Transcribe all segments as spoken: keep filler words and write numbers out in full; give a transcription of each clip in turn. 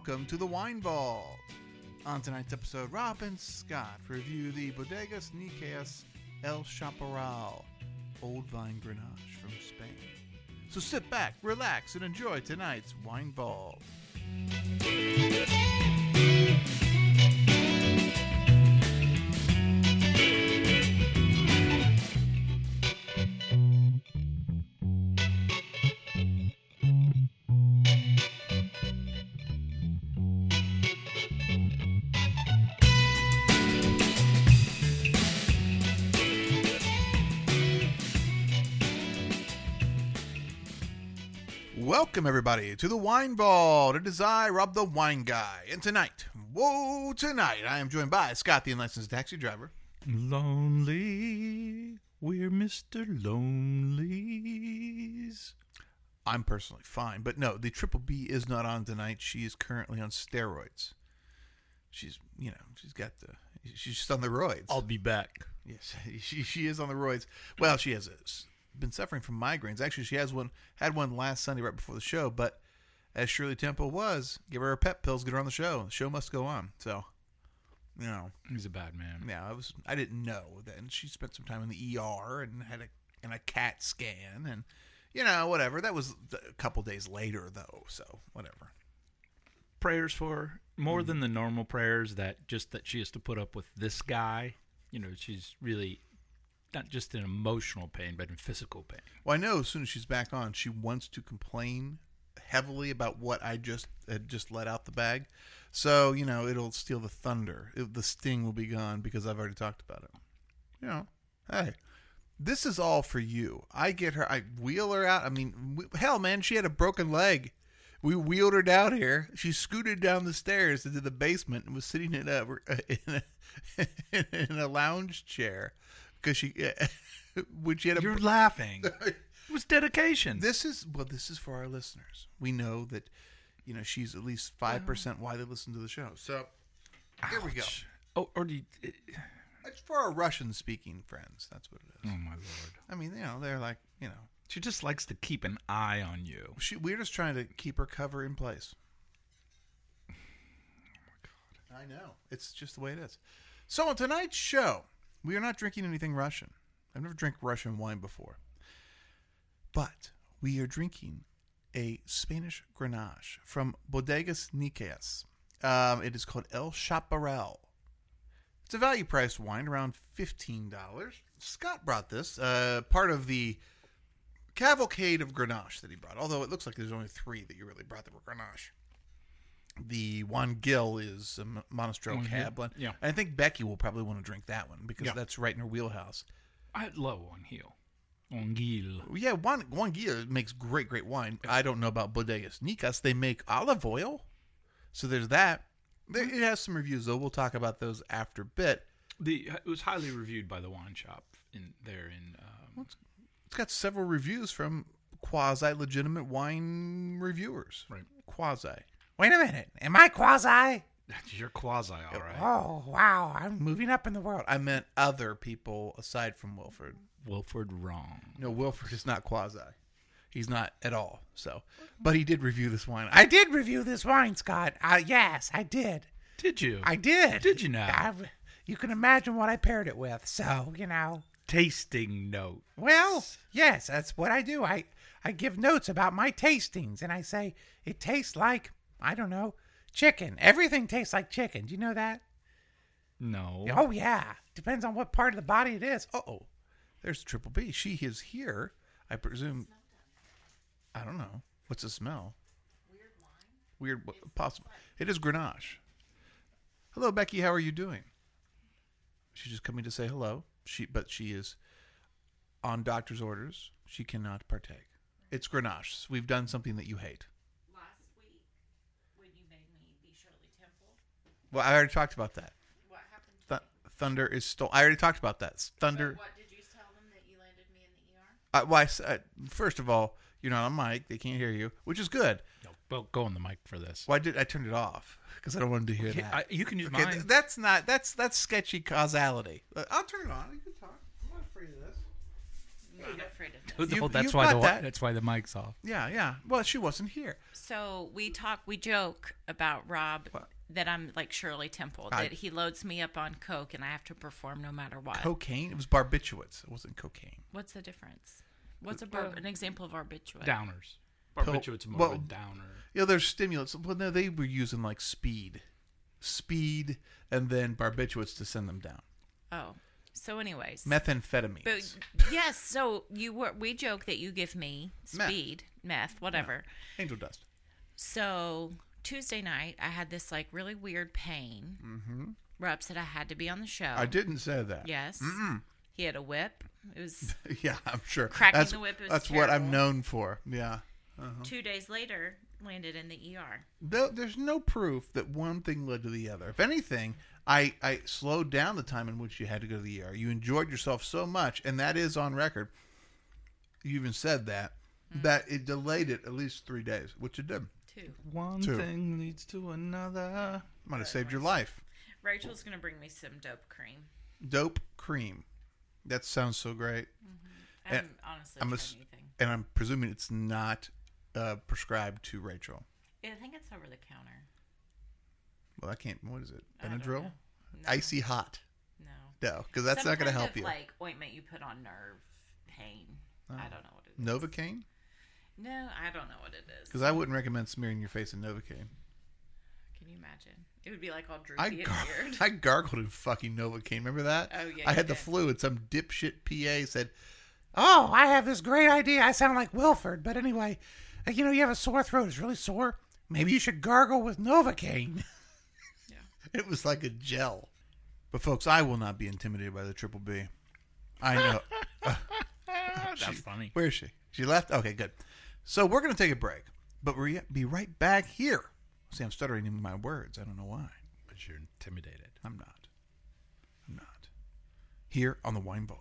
welcome to the Wine Vault. On tonight's episode, Rob and Scott review the Bodegas Niqueas El Chaparral Old Vine Grenache from Spain. So sit back, relax, and enjoy tonight's Wine Vault. Welcome, everybody, to the Wine Vault. It is I, Rob the Wine Guy. And tonight, whoa, tonight, I am joined by Scott, the unlicensed taxi driver. Lonely, we're Mister Lonelies. I'm personally fine, but no, the Triple B is not on tonight. She is currently on steroids. She's, you know, she's got the, she's just on the roids. I'll be back. Yes, she she is on the roids. Well, she has a... been suffering from migraines. Actually, she has one had one last Sunday right before the show, but as Shirley Temple was, give her her pep pills, get her on the show. The show must go on. So, you know, he's a bad man. Yeah, I was I didn't know that, and she spent some time in the E R and had a and a CAT scan, and you know, whatever. That was a couple days later, though. So, whatever. Prayers for her. More mm-hmm. than the normal prayers that just that she has to put up with this guy. You know, she's really. Not just in emotional pain, but in physical pain. Well, I know as soon as she's back on, she wants to complain heavily about what I just had just let out the bag. So, you know, it'll steal the thunder. It, the sting will be gone because I've already talked about it. You know, hey, this is all for you. I get her, I wheel her out. I mean, we, hell, man, she had a broken leg. We wheeled her down here. She scooted down the stairs into the basement and was sitting in a, in a, in a lounge chair. Because she, when she had a, you're laughing. It was dedication. This is well. This is for our listeners. We know that, you know, she's at least five percent why they listen to the show. So here we go. Oh, or do you, it, it's for our Russian-speaking friends. That's what it is. Oh my lord! I mean, you know, they're like, you know, she just likes to keep an eye on you. She, we're just trying to keep her cover in place. Oh my god! I know. It's just the way it is. So on tonight's show. We are not drinking anything Russian. I've never drank Russian wine before. But we are drinking a Spanish Grenache from Bodegas Niqueas. Um, it is called El Chaparral. It's a value-priced wine, around fifteen dollars. Scott brought this, uh, part of the cavalcade of Grenache that he brought, although it looks like there's only three that you really brought that were Grenache. The Juan Gil is a Monastrell mm-hmm. Cab blend. Yeah. And I think Becky will probably want to drink that one because yeah. that's right in her wheelhouse. I love Juan Gil. Juan Gil. Yeah, Juan, Juan Gil makes great, great wine. I don't know about Bodegas Niqueas. They make olive oil. So there's that. There, it has some reviews, though. We'll talk about those after a bit. The, it was highly reviewed by the wine shop in there. in. Um, well, it's, it's got several reviews from quasi-legitimate wine reviewers. Right. Quasi. Wait a minute. Am I quasi? You're quasi, all right. Oh, wow. I'm moving up in the world. I meant other people aside from Wilford. Wilford wrong. No, Wilford is not quasi. He's not at all. So, but he did review this wine. I did review this wine, Scott. Uh, yes, I did. Did you? I did. Did you now? I, you can imagine what I paired it with. So, you know. Tasting note. Well, yes, that's what I do. I, I give notes about my tastings, and I say, it tastes like... I don't know. Chicken. Everything tastes like chicken. Do you know that? No. Oh, yeah. Depends on what part of the body it is. Uh-oh. There's Triple B. She is here. I presume. I don't know. What's the smell? Weird wine. Weird. It's possible. It is Grenache. Hello, Becky. How are you doing? She's just coming to say hello. She, But she is on doctor's orders. She cannot partake. It's Grenache. We've done something that you hate. Well, I already talked about that. What happened to Th- Thunder is stolen. I already talked about that. Thunder. So what did you tell them that you landed me in the E R? Uh, well, I, uh, first of all, you're not on mic. They can't hear you, which is good. No, well, go on the mic for this. Well, I did. I turned it off because I don't want them to hear okay, that. I, you can use okay, mine. Th- that's not. That's that's sketchy causality. Uh, I'll turn it on. You can talk. I'm not afraid of this. I'm not afraid of that. You- well, that's you've why got the that. that's why the mic's off. Yeah, yeah. Well, she wasn't here. So we talk, we joke about Rob What? that I'm like Shirley Temple, I- that he loads me up on coke and I have to perform no matter what. Cocaine? It was barbiturates. It wasn't cocaine. What's the difference? What's a bar- an example of barbiturate? Downers. Pill- Barbiturate's more well, of a downer. You know, there's stimulants. Well, no, they were using like speed. Speed and then barbiturates to send them down. Oh, so anyways, Methamphetamines. but yes, so you were we joke that you give me Meth. speed, meth, whatever. Angel dust. So Tuesday night, I had this like really weird pain. Mm-hmm. Rob said I had to be on the show. I didn't say that. Yes. He had a whip. It was Yeah, I'm sure. Cracking that's, the whip is That's what I'm terrible. known for. Yeah. two days later, landed in the E R. There- There's no proof that one thing led to the other. If anything, I, I slowed down the time in which you had to go to the E R. You enjoyed yourself so much, and that is on record. You even said that, Mm. that it delayed it at least three days, which it did. Two. One Two. thing leads to another. Might have saved your life. Rachel's gonna bring me some dope cream. Dope cream. That sounds so great. I haven't And honestly I'm tried ass- anything. And I'm presuming it's not uh, prescribed to Rachel. I think it's over the counter. Well, I can't. What is it? I don't Benadryl? know. No, Icy hot? No. No, because that's Some not going to kind help of, you. Like ointment you put on nerve pain. I don't know what it is. Novocaine? No, I don't know what it is. Because I wouldn't recommend smearing your face in Novocaine. Can you imagine? It would be like all droopy I, and gar- weird. I gargled in fucking Novocaine. Remember that? Oh, yeah, I you had the did. flu and some dipshit P A said, "Oh, I have this great idea. I sound like Wilford, but anyway, uh, you know, you have a sore throat. It's really sore. Maybe you should gargle with Novocaine." Yeah. It was like a gel. But folks, I will not be intimidated by the Triple B. I know. That's She- funny. Where is she? She left? Okay, good. So we're going to take a break, but we'll be right back here. See, I'm stuttering in my words. I don't know why. But you're intimidated. I'm not. I'm not. Here on the Wine Vault.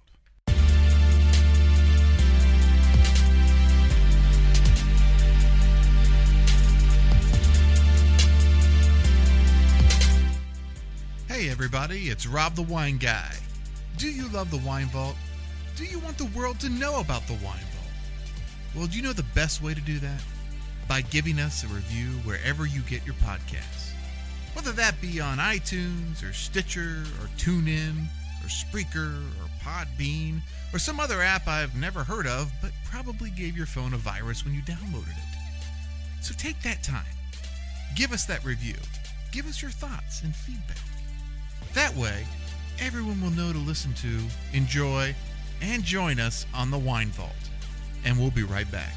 Hey everybody, it's Rob the Wine Guy. Do you love the Wine Vault? Do you want the world to know about the Wine Vault? Well, do you know the best way to do that? By giving us a review wherever you get your podcasts. Whether that be on iTunes or Stitcher or TuneIn or Spreaker or Podbean or some other app I've never heard of but probably gave your phone a virus when you downloaded it. So take that time. Give us that review. Give us your thoughts and feedback. That way, everyone will know to listen to, enjoy, and join us on the Wine Vault. And we'll be right back.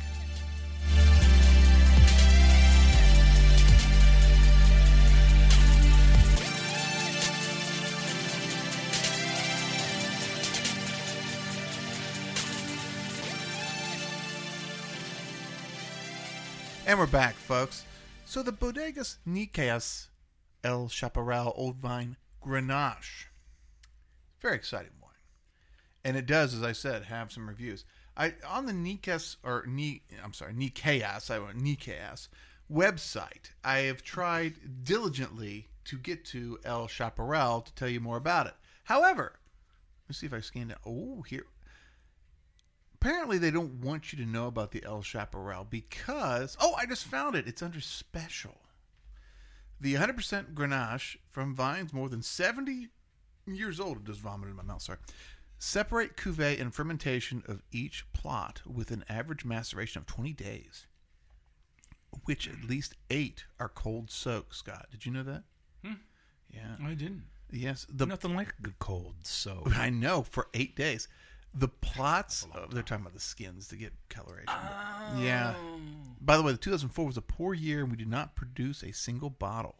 And we're back, folks. So the Bodegas Niqueas El Chaparral Old Vine Grenache. Very exciting wine. And it does, as I said, have some reviews. I on the Niqueas, or Ni, I'm sorry, Niqueas, I want Niqueas website, I have tried diligently to get to El Chaparral to tell you more about it. However, let's see if I scanned it. Oh, here. Apparently, they don't want you to know about the El Chaparral because... Oh, I just found it. It's under special. The one hundred percent Grenache from vines more than seventy years old. It just vomited in my mouth, sorry. Separate cuvee and fermentation of each plot with an average maceration of twenty days, which at least eight are cold soak, Scott. Did you know that? Hmm. Yeah. I didn't. Yes. The Nothing like a good cold, so. I know, for eight days. The plots, oh, they're talking about the skins to get coloration. but- Yeah. By the way, the two thousand four was a poor year and we did not produce a single bottle.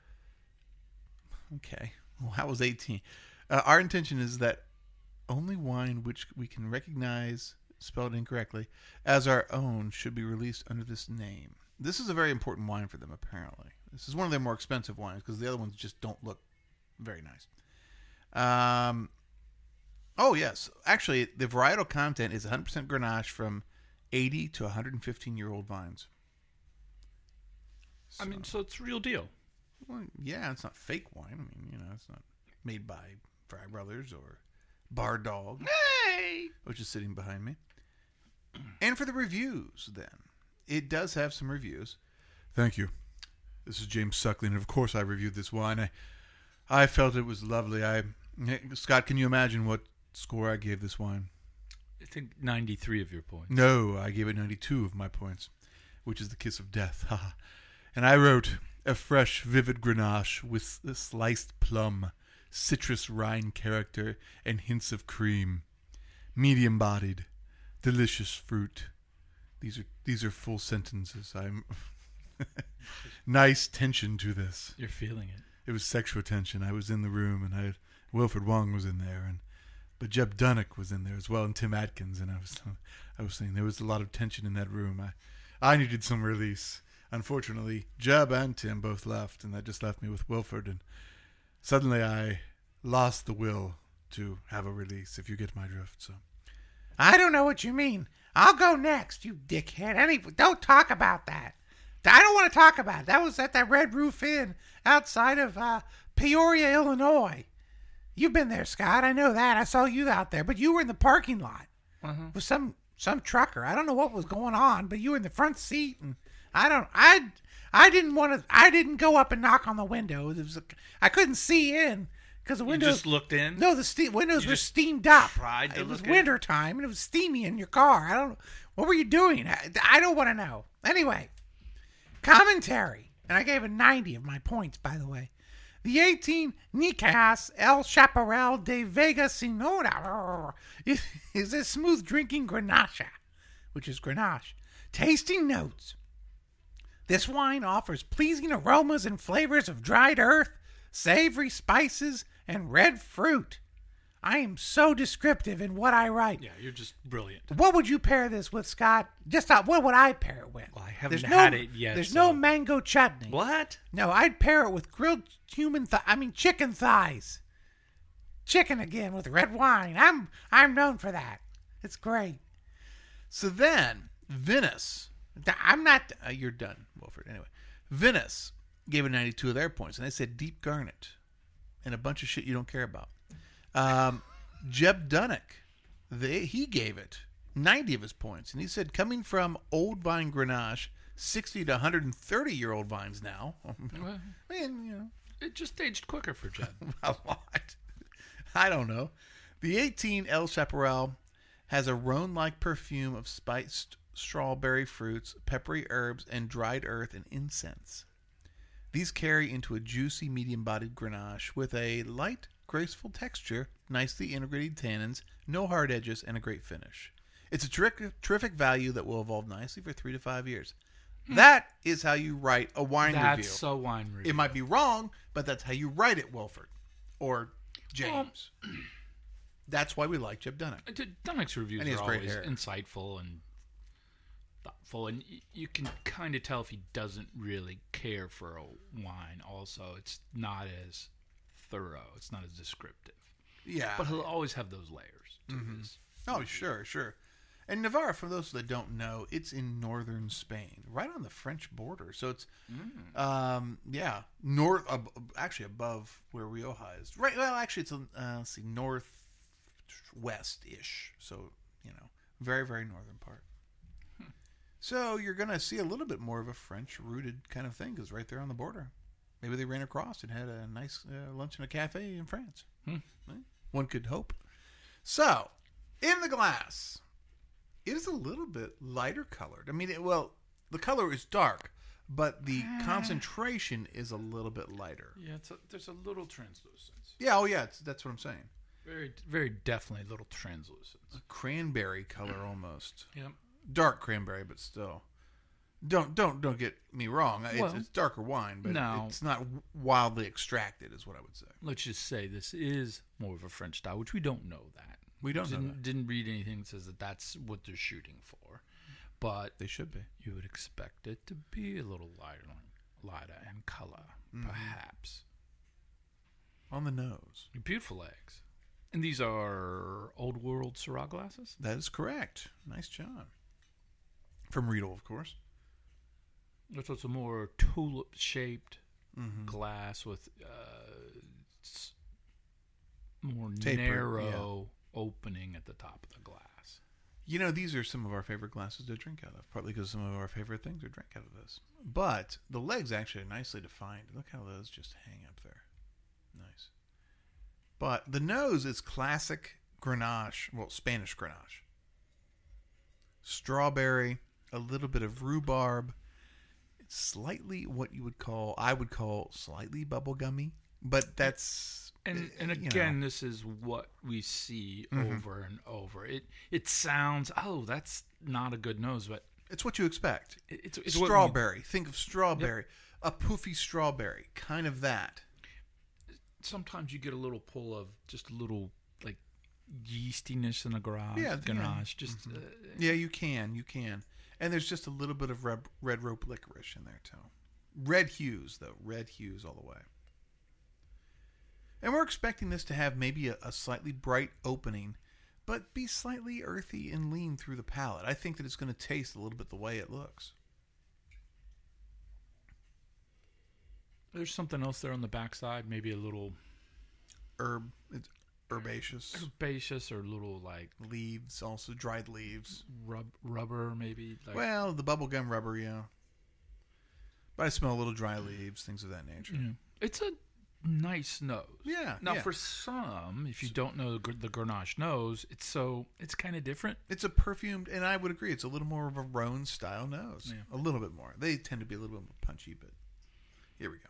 Okay. Well, that was eighteen. Uh, our intention is that only wine which we can recognize, spelled incorrectly, as our own should be released under this name. This is a very important wine for them, apparently. This is one of their more expensive wines because the other ones just don't look very nice. Um... Oh, yes. Actually, the varietal content is one hundred percent Grenache from eighty to one hundred fifteen-year-old vines. I mean, so it's real deal. Well, yeah, it's not fake wine. I mean, you know, it's not made by Fry Brothers or Bar Dog, Hey! which is sitting behind me. And for the reviews, then. It does have some reviews. Thank you. This is James Suckling, and of course I reviewed this wine. I, I felt it was lovely. I, Scott, can you imagine what score I gave this wine? I think ninety-three of your points. No, I gave it ninety-two of my points, which is the kiss of death. And I wrote, a fresh, vivid Grenache with a sliced plum, citrus rind character, and hints of cream. Medium-bodied, delicious fruit. These are these are full sentences. I'm nice tension to this. You're feeling it. It was sexual tension. I was in the room, and I had, Wilfred Wong was in there, and but Jeb Dunnock was in there as well, and Tim Atkins. And I was I was saying there was a lot of tension in that room. I I needed some release. Unfortunately, Jeb and Tim both left, and that just left me with Wilfred. And suddenly, I lost the will to have a release. If you get my drift, so I don't know what you mean. I'll go next, you dickhead. Any, don't talk about that. I don't want to talk about it. That was at that Red Roof Inn outside of uh, Peoria, Illinois. You've been there, Scott. I know that. I saw you out there, but you were in the parking lot Uh-huh. with some some trucker. I don't know what was going on, but you were in the front seat, and I don't. I I didn't want to. I didn't go up and knock on the window. It was a, I couldn't see in because the You windows. just looked in? No, the ste- windows You were just steamed up. tried to it was look in? winter time, and it was steamy in your car. I don't. What were you doing? I, I don't want to know. Anyway, commentary, and I gave it ninety of my points, by the way. The eighteen Nicas El Chaparral de Vega Sinora is, is a smooth drinking Grenache, which is Grenache. Tasting notes. This wine offers pleasing aromas and flavors of dried earth, savory spices, and red fruit. I am so descriptive in what I write. Yeah, you're just brilliant. What would you pair this with, Scott? Just uh, what would I pair it with? Well, I haven't There's had no, it yet, There's so- no mango chutney. What? No, I'd pair it with grilled human th- I mean chicken thighs. Chicken again with red wine. I'm I'm known for that. It's great. So then, Venice. I'm not. Uh, you're done, Wilfred. Anyway, Venice gave it ninety-two of their points, and they said deep garnet and a bunch of shit you don't care about. Um, Jeb Dunnock, they, he gave it ninety of his points, and he said coming from old vine Grenache, sixty to one hundred thirty year old vines now. Well, Man, you know, it just aged quicker for Jed. a lot. I don't know. The eighteen El Chaparral has a Rhone-like perfume of spiced strawberry fruits, peppery herbs, and dried earth and incense. These carry into a juicy, medium-bodied Grenache with a light, graceful texture, nicely integrated tannins, no hard edges, and a great finish. It's a ter- terrific value that will evolve nicely for three to five years. That is how you write a wine That's review. so wine review. It might be wrong, but that's how you write it, Wilford. Or James. That's why we like Jeb Dunnock. Dunnock's reviews And he are has great always hair. insightful and thoughtful, and y- you can kind of tell if he doesn't really care for a wine. Also, it's not as thorough. It's not as descriptive. Yeah. But he'll always have those layers to his. Oh, sure, sure. And Navarra, for those that don't know, it's in northern Spain, right on the French border. So it's, um, yeah, north, uh, actually above where Rioja is. Right. Well, actually, it's uh, let's see, northwest-ish. So you know, very, very northern part. So you're gonna see a little bit more of a French-rooted kind of thing because right there on the border. Maybe they ran across and had a nice uh, lunch in a cafe in France. Hmm. Right? One could hope. So, in the glass. It is a little bit lighter colored. I mean, it, well, the color is dark, but the concentration is a little bit lighter. Yeah, it's a, there's a little translucence. Yeah, oh yeah, it's, that's what I'm saying. Very, very definitely little translucence. A cranberry color almost. Yep. Dark cranberry, but still. Don't don't don't get me wrong. It's, Well, it's darker wine, but no. it's not wildly extracted, is what I would say. Let's just say this is more of a French style, which we don't know that. We don't know didn't, that. didn't read anything that says that that's what they're shooting for, but They should be. you would expect it to be a little lighter, lighter in color, Mm-hmm. perhaps. On the nose. Beautiful eggs, and these are old world Syrah glasses. That is correct. Nice job. From Riedel, of course. It's also a more tulip shaped Mm-hmm. glass with uh, s- more Tapered, narrow opening at the top of the glass. You know, these are some of our favorite glasses to drink out of, partly because some of our favorite things are drink out of this. But the legs actually are nicely defined. Look how those just hang up there. Nice. But the nose is classic Grenache, well, Spanish Grenache. Strawberry, a little bit of rhubarb. It's slightly what you would call, I would call slightly bubblegummy, but that's... And and you again, know. this is what we see Mm-hmm. over and over. It it sounds, oh, that's not a good nose, but It's what you expect. it, it's, it's what we- Strawberry. Think of strawberry. A poofy strawberry. Kind of that. sometimes you get a little pull of just a little like yeastiness in the garage. Yeah, yeah. Ganache. Just uh, Yeah, you can. You can. And there's just a little bit of red, red rope licorice in there, too. Red hues, though. Red hues all the way. And we're expecting this to have maybe a, a slightly bright opening, but be slightly earthy and lean through the palate. I think that it's going to taste a little bit the way it looks. there's something else there on the backside, maybe a little Herb, it's herbaceous. herbaceous or a little like Leaves, also dried leaves. rub rubber, maybe. Like, Well, the bubblegum rubber, yeah. But I smell a little dry leaves, things of that nature. yeah. It's a nice nose. Yeah. Now, yeah. for some, if you don't know the, Gr- the Grenache nose, it's so it's kind of different. It's a perfumed, and I would agree, it's a little more of a Rhone style nose. Yeah. A little bit more. They tend to be a little bit more punchy, but here we go.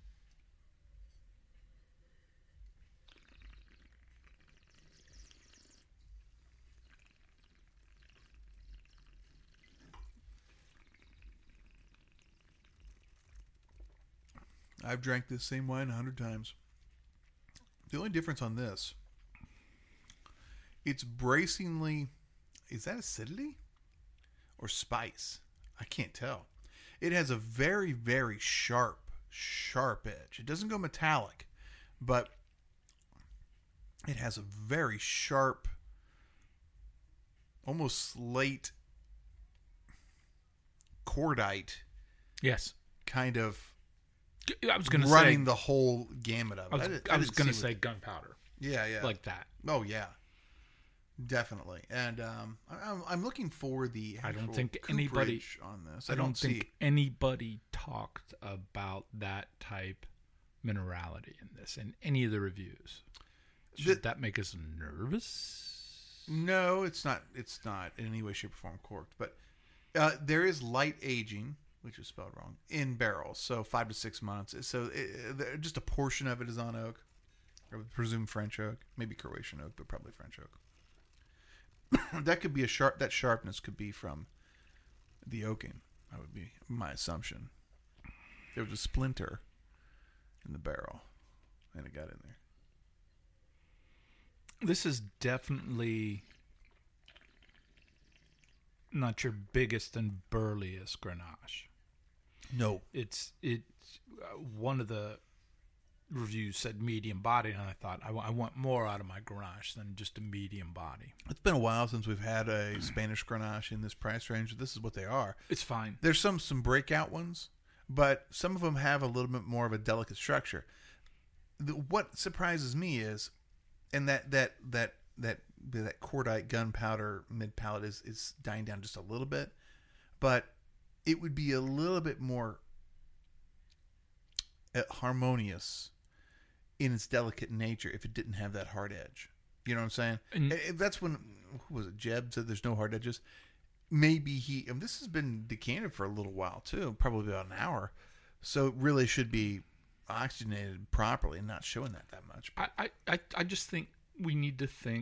I've drank this same wine a hundred times. The only difference on this, it's bracingly, is that acidity or spice? I can't tell. It has a very, very sharp, sharp edge. It doesn't go metallic, but it has a very sharp, almost slate, cordite Yes. kind of I was going to say. running the whole gamut of it. I was, didn't- I was didn't going to see say what- gunpowder, yeah, yeah, like that. oh yeah, definitely. And um, I, I'm- I'm looking for the. I don't actual think anybody- cooperage on this. I don't see. think anybody talked about that type minerality in this in any of the reviews. Should The- that make us nervous? No, it's not. It's not in any way, shape, or form corked. But uh, there is light aging, which is spelled wrong, in barrels. So five to six months. So it, just a portion of it is on oak. I would presume French oak, maybe Croatian oak, but probably French oak. That could be a sharp. That sharpness could be from the oaking. That would be my assumption. There was a splinter in the barrel, and it got in there. This is definitely not your biggest and burliest Grenache. No, It's it. Uh, one of the reviews said medium body, and I thought I, w- I want more out of my Grenache than just a medium body. it's been a while since we've had a Spanish Grenache in this price range. This is what they are. It's fine. There's some some breakout ones, but some of them have a little bit more of a delicate structure. The, what surprises me is, and that that that that that cordite gunpowder mid palate is is dying down just a little bit, but it would be a little bit more uh, harmonious in its delicate nature if it didn't have that hard edge. You know what I'm saying? And- Eh, that's when, who was it, Jeb said there's no hard edges. Maybe he, and this has been decanted for a little while too, probably about an hour. So it really should be oxygenated properly and not showing that that much. I, I, I, I just think we need to think.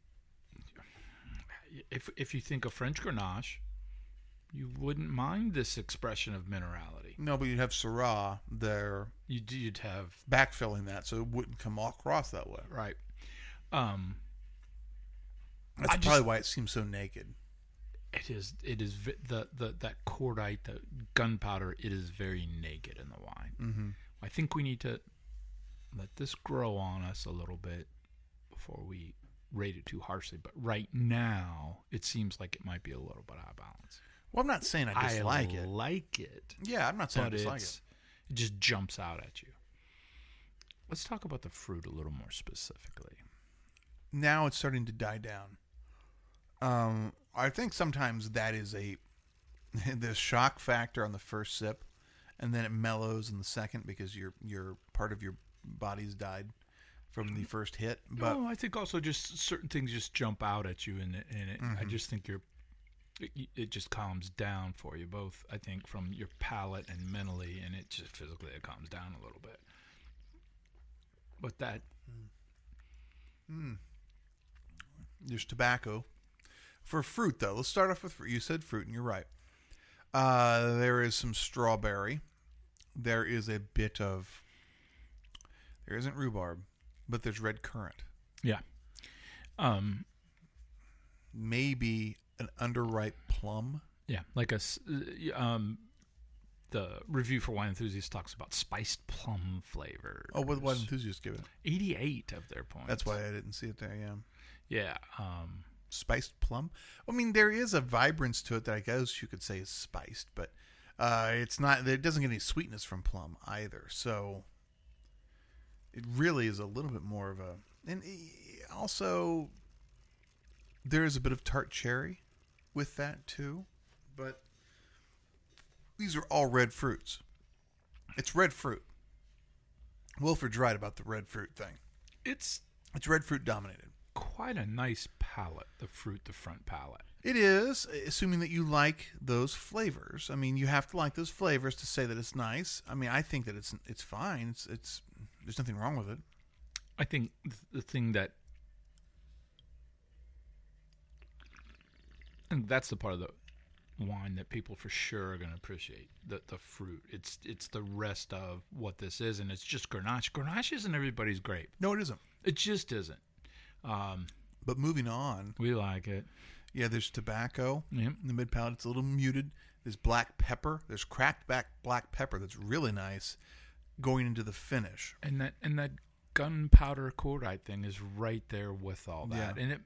If if you think of French Grenache, you wouldn't mind this expression of minerality. No, but you'd have Syrah there You'd, you'd have backfilling that so it wouldn't come across that way. right. Um, That's I probably just- why it seems so naked. it is it is vi- the the that cordite, the gunpowder. It is very naked in the wine. Mm-hmm. I think we need to let this grow on us a little bit before we rate it too harshly. But right now, it seems like it might be a little bit out of balance. Well, I'm not saying I dislike I it. like it, Yeah, I'm not saying I but dislike it's, it. it just jumps out at you. Let's talk about the fruit a little more specifically. Now it's starting to die down. Um, I think sometimes that is a the shock factor on the first sip, and then it mellows in the second because your your part of your body's died from the first hit. But no, I think also just certain things just jump out at you, and it, and it, Mm-hmm. I just think you're it, it just calms down for you both. I think from your palate and mentally, and it just physically it calms down a little bit. But that there's tobacco. For fruit, though, let's start off with fruit. You said fruit, and you're right. Uh, there is some strawberry. There is a bit of. There isn't rhubarb, but there's red currant. yeah, um, Maybe an underripe plum. yeah, like a s- uh, um, the review for Wine Enthusiast talks about spiced plum flavors. Oh, what what enthusiasts give it? eighty-eight of their points. That's why I didn't see it there. Yeah, Yeah, um, spiced plum. I mean, there is a vibrance to it that I guess you could say is spiced, but uh, it's not. It doesn't get any sweetness from plum either. So it really is a little bit more of a. And also, there is a bit of tart cherry with that too, but these are all red fruits. It's red fruit. Wilford's right about the red fruit thing. it's It's red fruit dominated. quite a nice palate. The fruit, the front palate. It is, assuming that you like those flavors. I mean, you have to like those flavors to say that it's nice. I mean, I think that it's it's fine. It's it's there's nothing wrong with it. I think th- the thing that, and that's the part of the wine that people for sure are going to appreciate, the the fruit. It's it's the rest of what this is, and it's just Grenache. Grenache isn't everybody's grape. No, it isn't. It just isn't. Um, But moving on, we like it. yeah, there's tobacco Yep. in the mid palate. It's a little muted. There's black pepper. There's cracked back black pepper that's really nice going into the finish. And that and that gunpowder cordite thing is right there with all that. Yeah. And it,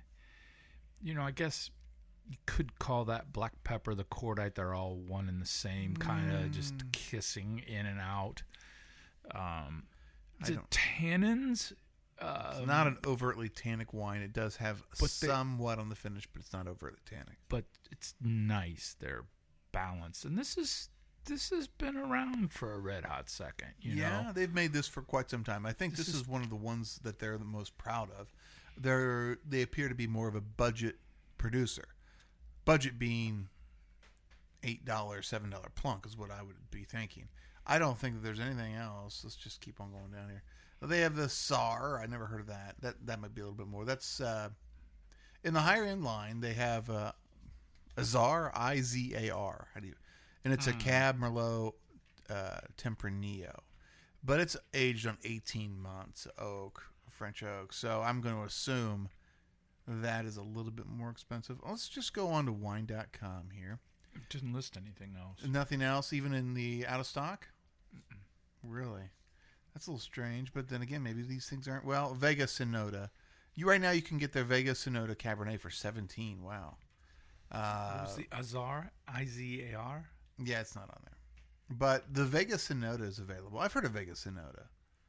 you know, I guess you could call that black pepper, the cordite. They're all one and the same, kind of just kissing in and out. Um, I is it don't- tannins? Uh, It's not an overtly tannic wine. It does have But they- somewhat on the finish, but it's not overtly tannic. but it's nice. They're balanced, and this is this has been around for a red hot second. You yeah, know, they've made this for quite some time. I think this, This is, is- one of the ones that they're the most proud of. They're they appear to be more of a budget producer. Budget being eight dollars, seven dollar plunk is what I would be thinking. I don't think that there's anything else. Let's just keep on going down here. They have the S A R. I never heard of that. That that might be a little bit more. That's uh, in the higher end line. They have uh, Azar, I Z A R. How do you? And it's a Cab Merlot uh, Tempranillo, but it's aged on eighteen months oak, French oak. So I'm going to assume that is a little bit more expensive. Let's just go on to wine dot com here. it didn't list anything else. Nothing else, even in the out of stock. Really, that's a little strange. But then again, maybe these things aren't. Well, Vega Sonoda. You right now you can get their Vega Sonoda Cabernet for seventeen. Wow. Uh, What was the Azar? I Z A R? Yeah, it's not on there. But the Vega Sonoda is available. I've heard of Vega Sonoda.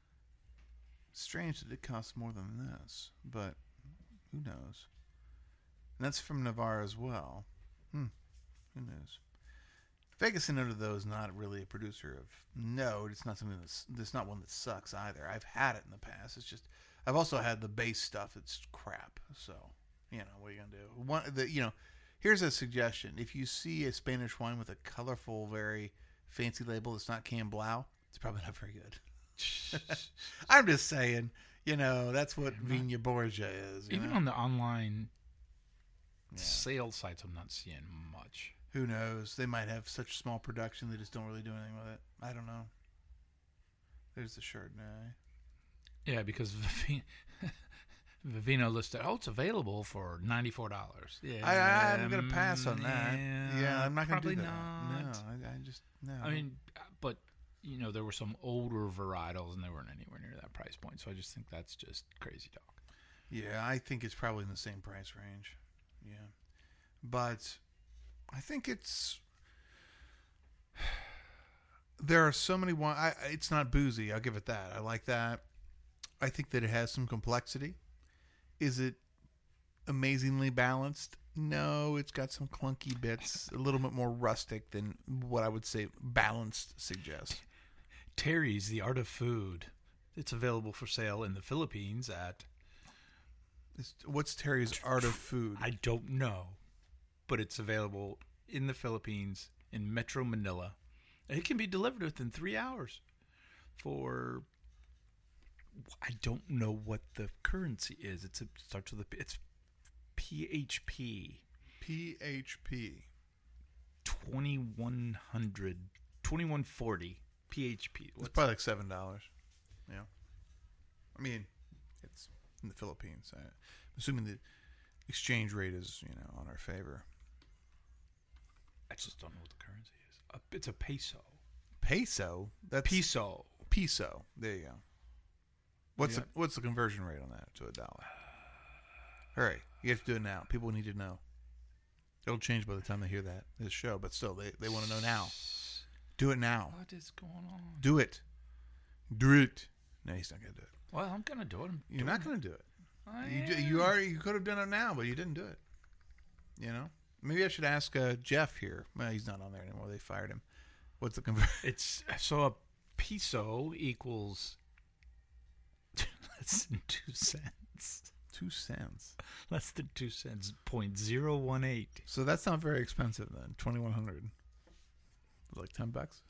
Strange that it costs more than this, but who knows? And that's from Navarre as well. Hmm. Who knows? Vega Sonoda, though, is not really a producer of no. It's not something that's. It's not one that sucks either. I've had it in the past. It's just I've also had the base stuff that's crap. So you know what are you gonna do? One the you know. Here's a suggestion. If you see a Spanish wine with a colorful, very fancy label that's not Camblau, it's probably not very good. I'm just saying, you know, that's what Vigna Borgia is. You Even know? on the online Yeah. sales sites, I'm not seeing much. Who knows? They might have such small production they just don't really do anything with it. I don't know. There's the Chardonnay. Yeah, because Vivi- Vivino listed, oh, it's available for ninety-four dollars. Yeah, I, I'm going to pass on that. yeah, Yeah, I'm not going to probably do that. not. No, I, I just, no. I mean, but, you know, there were some older varietals, and they weren't anywhere near that price point. So I just think that's just crazy talk. Yeah, I think it's probably in the same price range. Yeah. But I think it's there are so many wine I, it's not boozy, I'll give it that. I like that. I think that it has some complexity. Is it amazingly balanced? No, it's got some clunky bits, a little bit more rustic than what I would say balanced suggests. Terry's The Art of Food. It's available for sale in the Philippines at... It's, what's Terry's Art of Food? I don't know, but it's available in the Philippines in Metro Manila. And it can be delivered within three hours for... I don't know what the currency is. It's, it starts with a... It's P H P. P H P. twenty-one hundred, twenty-one forty P H P. It's probably like seven dollars. Yeah. I mean, it's in the Philippines. I'm assuming the exchange rate is, you know, on our favor. I just don't know what the currency is. Uh, it's a peso. Peso? That's Peso. Peso. There you go. What's Yeah. the, what's the conversion rate on that to a dollar? Hurry. You have to do it now. People need to know. It'll change by the time they hear that this show, but still, they, they want to know now. Do it now. What is going on? Do it. Do it. No, he's not going to do it. Well, I'm going to do it. I'm You're not going to do it. I You, d- am. you are. You could have done it now, but you didn't do it. You know? Maybe I should ask uh, Jeff here. Well, he's not on there anymore. They fired him. What's the conversion? It's so a peso equals less than two cents. Two cents. Less than two cents. Point zero one eight. So that's not very expensive then. twenty-one hundred. Like ten bucks.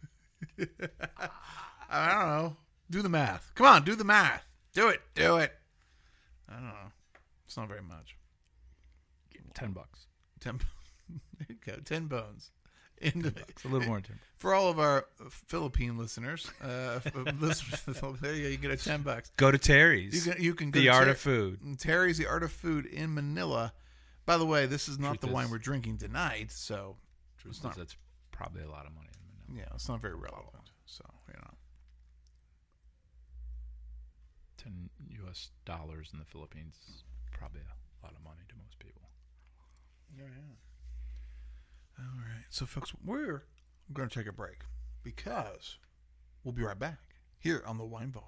I don't know. Do the math. Come on, do the math. Do it. Do it. I don't know. It's not very much. Ten bucks. Ten. There you go. Ten bones. In It's a little more than ten. For all of our Philippine listeners, uh, listeners, there you go. You get a ten bucks. Go to Terry's. You can. You can go The to Art Ter- of Food. Terry's The Art of Food in Manila. By the way, this is not Truth the is- wine we're drinking tonight, so Truth it's not. is, that's probably a lot of money. In Manila. Yeah, it's not very relevant. So you know. Ten U S dollars in the Philippines is probably a lot of money to most people. Yeah, yeah. All right. So, folks, we're going to take a break because we'll be right back here on the Wine Vault.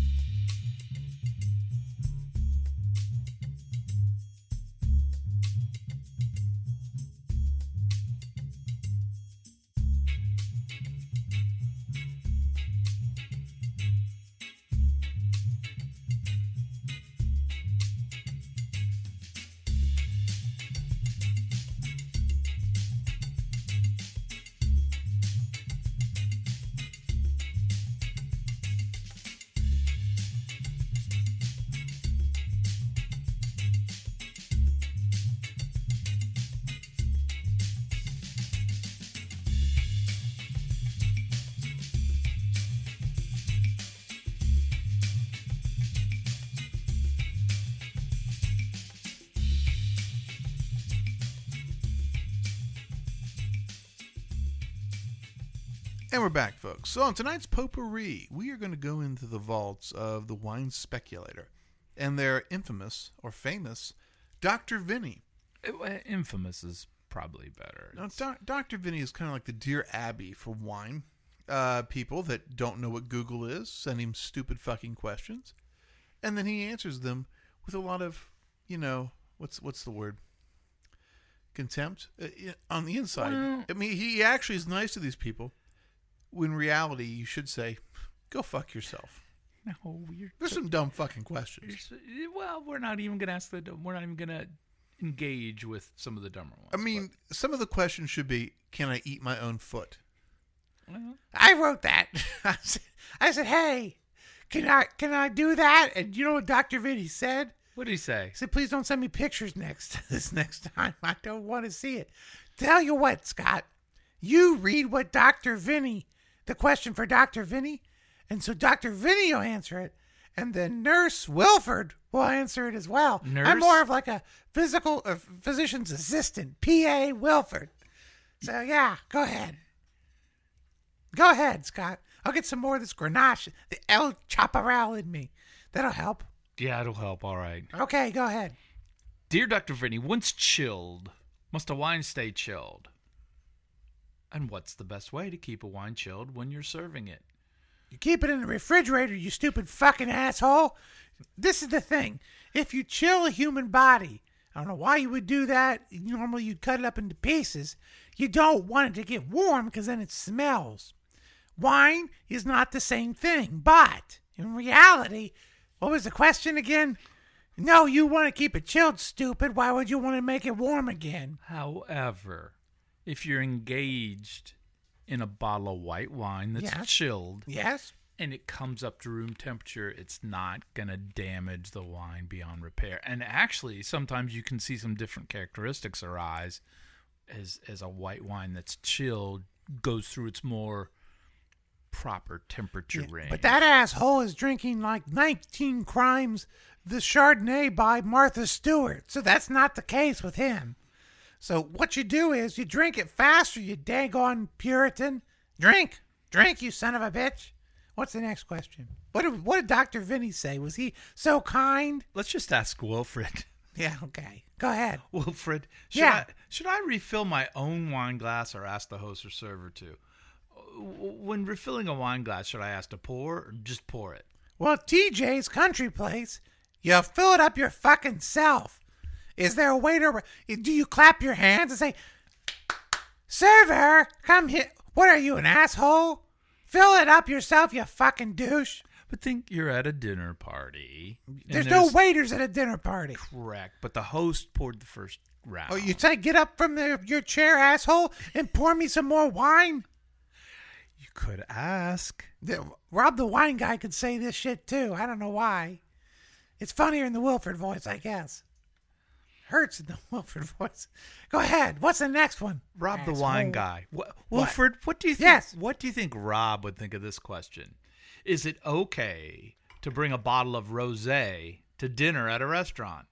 And we're back, folks. So on tonight's Potpourri, we are going to go into the vaults of the wine speculator and their infamous or famous Doctor Vinny. It- uh, infamous is probably better. Now, It's- doc- Doctor Vinny is kind of like the Dear Abby for wine. Uh, people that don't know what Google is send him stupid fucking questions, and then he answers them with a lot of, you know, what's what's the word? Contempt uh, i- on the inside. Well- I mean, he actually is nice to these people. When in reality, you should say, "Go fuck yourself." No, we're There's some dumb fucking questions. well, we're not even gonna ask the. We're not even gonna engage with some of the dumber ones. I mean, some of the questions should be, "Can I eat my own foot?" but, well, I wrote that. I said, I said, hey, can I can I do that? And you know what Doctor Vinny said? what did he say? He said, please don't send me pictures next this next time. I don't want to see it. Tell you what, Scott, you read what Doctor Vinny, the question for Doctor Vinny, and so Doctor Vinny will answer it, and then Nurse Wilford will answer it as well. Nurse? I'm more of like a physical or physician's assistant, P A Wilford. So yeah, go ahead. Go ahead, Scott. I'll get some more of this Grenache, the El Chaparral in me. That'll help. Yeah, it'll help. All right. Okay, go ahead. Dear Doctor Vinny, once chilled, must a wine stay chilled? And what's the best way to keep a wine chilled when you're serving it? You keep it in the refrigerator, you stupid fucking asshole. This is the thing. If you chill a human body, I don't know why you would do that. Normally you'd cut it up into pieces. You don't want it to get warm because then it smells. Wine is not the same thing, but in reality, what was the question again? No, you want to keep it chilled, stupid. Why would you want to make it warm again? However, if you're engaged in a bottle of white wine that's Yes. chilled Yes? and it comes up to room temperature, it's not going to damage the wine beyond repair. And actually, sometimes you can see some different characteristics arise as as a white wine that's chilled goes through its more proper temperature Yeah, range. but that asshole is drinking like nineteen Crimes, the Chardonnay by Martha Stewart. So that's not the case with him. So what you do is you drink it faster, you daggone Puritan. Drink. Drink, you son of a bitch. What's the next question? What did, what did Doctor Vinny say? Was he so kind? Let's just ask Wilfred. Yeah, okay. Go ahead. Wilfred, should Yeah. I should I refill my own wine glass or ask the host or server to? When refilling a wine glass, should I ask to pour or just pour it? Well, T J's Country Place, you fill it up your fucking self. Is there a way to... Do you clap your hands and say, server, come here. What are you, an asshole? Fill it up yourself, you fucking douche. But think you're at a dinner party. and There's, no waiters at a dinner party. Correct, but the host poured the first round. Oh, you say get up from the, your chair, asshole, and pour me some more wine? You could ask. The, Rob the wine guy could say this shit too. I don't know why. It's funnier in the Wilford voice, I guess. Hurts in the Wilford voice. Go ahead. What's the next one? Rob the Asshole. wine guy. Wh- Wilfred, what do you think? Yes. What do you think Rob would think of this question? Is it okay to bring a bottle of rosé to dinner at a restaurant?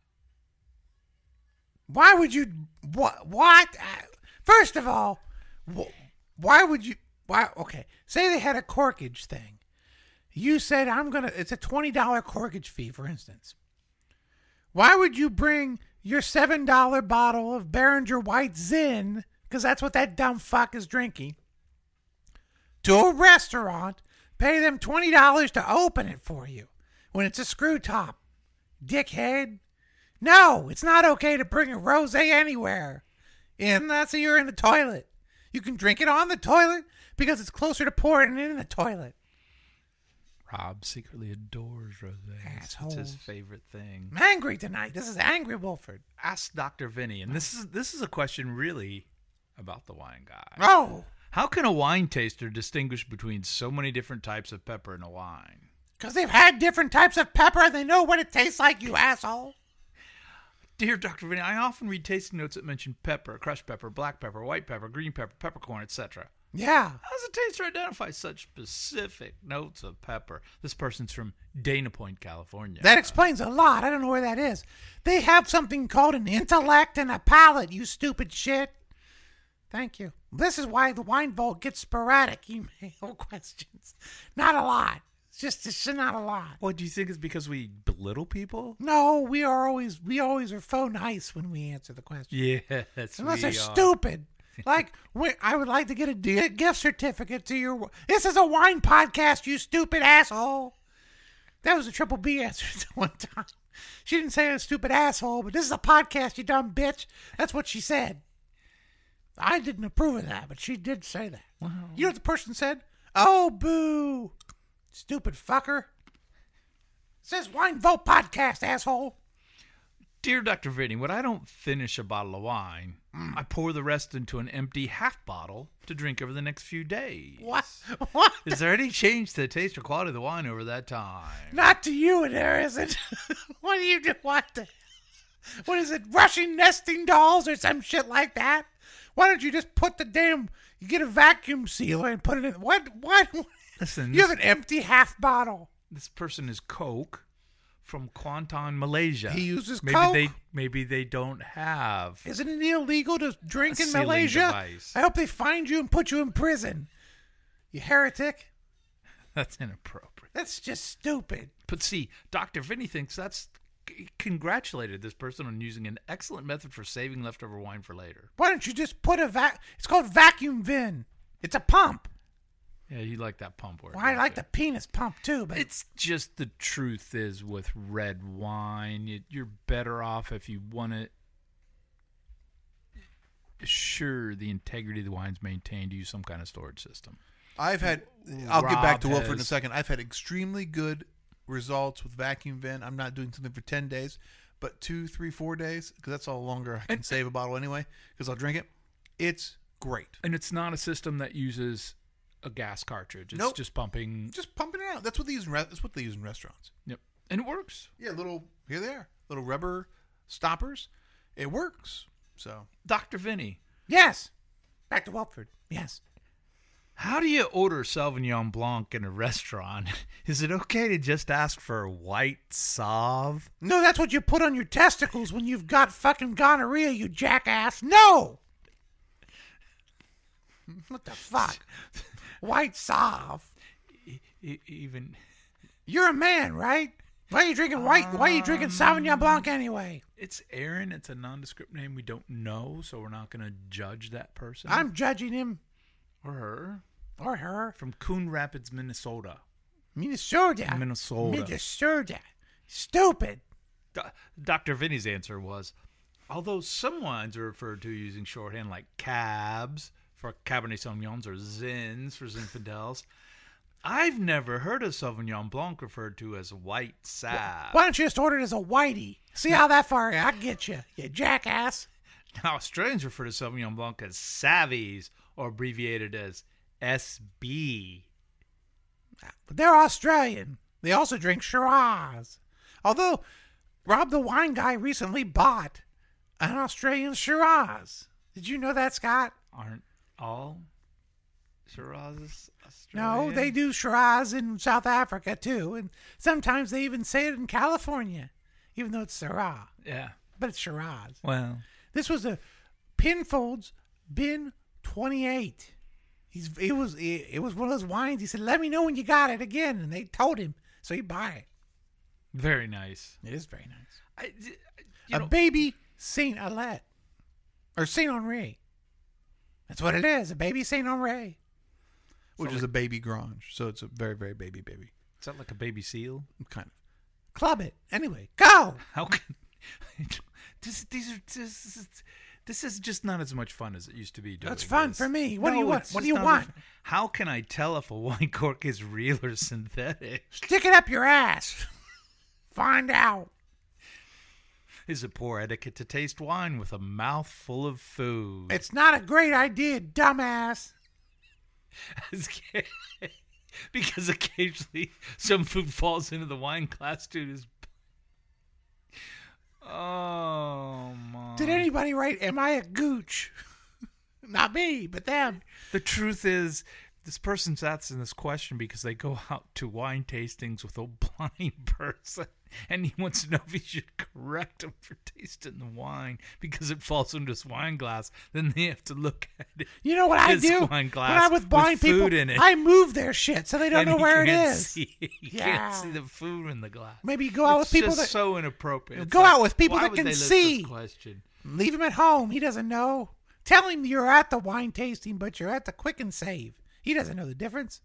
Why would you? What? What? Uh, First of all, wh- why would you? Why? Okay. Say they had a corkage thing. You said I'm gonna. It's a twenty dollar corkage fee, for instance. Why would you bring your seven dollar bottle of Behringer White Zin, because that's what that dumb fuck is drinking, to a restaurant? Pay them twenty dollars to open it for you when it's a screw top, dickhead. No, it's not okay to bring a rosé anywhere. Unless you're in the toilet. You can drink it on the toilet because it's closer to pouring it in the toilet. Rob secretly adores rosé. It's Assholes. his favorite thing. I'm angry tonight. This is Angry Wolford. Ask Doctor Vinny, and this is this is a question really about the wine guy. Oh, How can a wine taster distinguish between so many different types of pepper in a wine? because they've had different types of pepper and they know what it tastes like, you asshole. Dear Doctor Vinny, I often read tasting notes that mention pepper, crushed pepper, black pepper, white pepper, green pepper, peppercorn, et cetera. Yeah. How does a taster identify such specific notes of pepper? This person's from Dana Point, California. That explains a lot. I don't know where that is. They have something called an intellect and a palate, you stupid shit. Thank you. This is why the Wine Vault gets sporadic email questions. Not a lot. It's just it's not a lot. What, do you think it's because we belittle people? No, we are always we always are so nice when we answer the question. Yes, Unless we they're are. stupid. Like, wait, I would like to get a d- gift certificate to your... This is a wine podcast, you stupid asshole. That was a Triple B answer one time. She didn't say a stupid asshole, but this is a podcast, you dumb bitch. That's what she said. I didn't approve of that, but she did say that. Wow. You know what the person said? Oh, boo. Stupid fucker. It says Wine Vote Podcast, asshole. Dear Doctor Vinny, when I don't finish a bottle of wine, Mm. I pour the rest into an empty half bottle to drink over the next few days. What? What? Is there any change to the taste or quality of the wine over that time? Not to you, there isn't. What do you do? What the? What is it? Russian nesting dolls or some shit like that? Why don't you just put the damn? You get a vacuum sealer and put it in. What? What? Listen, You this, have an empty half bottle. this person is Coke from Kuantan, Malaysia. He uses maybe Coke? They, maybe they don't have. Isn't it illegal to drink A in sealing Malaysia? device. I hope they find you and put you in prison. You heretic. That's inappropriate. That's just stupid. But see, Doctor Vinny thinks that's he congratulated this person on using an excellent method for saving leftover wine for later. Why don't you just put a vac? It's called vacuum vin. It's a pump. Yeah, you like that pump word. Well, I don't like you? the penis pump too, but It's just the truth is with red wine, you, you're better off if you want it sure the integrity of the wine's maintained, use some kind of storage system. I've had, I'll get back to Rob Wilford in a has- second. I've had extremely good results with vacuum vent. I'm not doing something for ten days, but two, three, four days, because that's all longer I can And- save a bottle anyway, because I'll drink it. It's great. And it's not a system that uses a gas cartridge. It's Nope. just pumping. Just pumping it out. That's what they use in, re- that's what they use in restaurants. Yep. And it works. Yeah, little, here they are, little rubber stoppers. It works. So, Doctor Vinny, Yes. Back to Wilford. Yes. how do you order Sauvignon Blanc in a restaurant? Is it okay to just ask for white Sauv? No, that's what you put on your testicles when you've got fucking gonorrhea, you jackass. No! What the fuck? White Sauv. E- e- even You're a man, right? Why are you drinking white? Why are you drinking Sauvignon Blanc anyway? it's Aaron. It's a nondescript name we don't know, so we're not going to judge that person I'm judging him or her. or her. From Coon Rapids, Minnesota. Minnesota. Minnesota. Minnesota. Stupid. Do- Doctor Vinny's answer was, although some wines are referred to using shorthand like cabs for Cabernet Sauvignons or Zins for Zinfandels, I've never heard of Sauvignon Blanc referred to as white Sauv. Why don't you just order it as a whitey? See how that far I get you, you jackass. Now, Australians refer to Sauvignon Blanc as Savies, or abbreviated as S B. But they're Australian. They also drink Shiraz. Although, Rob the wine guy recently bought an Australian Shiraz. Did you know that, Scott? Aren't all Shirazes Australian? No, they do Shiraz in South Africa too, and sometimes they even say it in California, even though it's Syrah, Yeah. but it's Shiraz. Well, This was a Penfolds Bin twenty-eight. He's it was it, it was one of those wines. He said, "Let me know when you got it again," and they told him, so he buy it. very nice. It is very nice. I, you a know, baby Saint Alette or Saint Henri. That's what it is. A baby Saint Henri. which is a baby Grange. So it's a very, very baby, baby. is that like a baby seal? Kind of. Club it anyway. Go. How can this? These are this, is- this is just not as much fun as it used to be. Doing That's fun this. for me. What do No, you want? it's What do just you not want? as- How can I tell if a wine cork is real or synthetic? Stick it up your ass. Find out. Is it poor etiquette to taste wine with a mouth full of food? It's not a great idea, dumbass. Because occasionally some food falls into the wine glass too. Is oh my! Did anybody write, "Am I a gooch"? Not me, but them. The truth is, this person's asking this question because they go out to wine tastings with a blind person, and he wants to know if he should correct him for tasting the wine because it falls into his wine glass. Then they have to look at it. You know what I His do? wine When glass I'm with blind with food people, in it. I move their shit so they don't and know he where it can't is. See, he Yeah. can't see the food in the glass. Maybe go out It's with people just that so inappropriate. It's Go out with people why that would can they list see. This question? leave him at home. He doesn't know. Tell him you're at the wine tasting, but you're at the Quick and Save. He doesn't know the difference.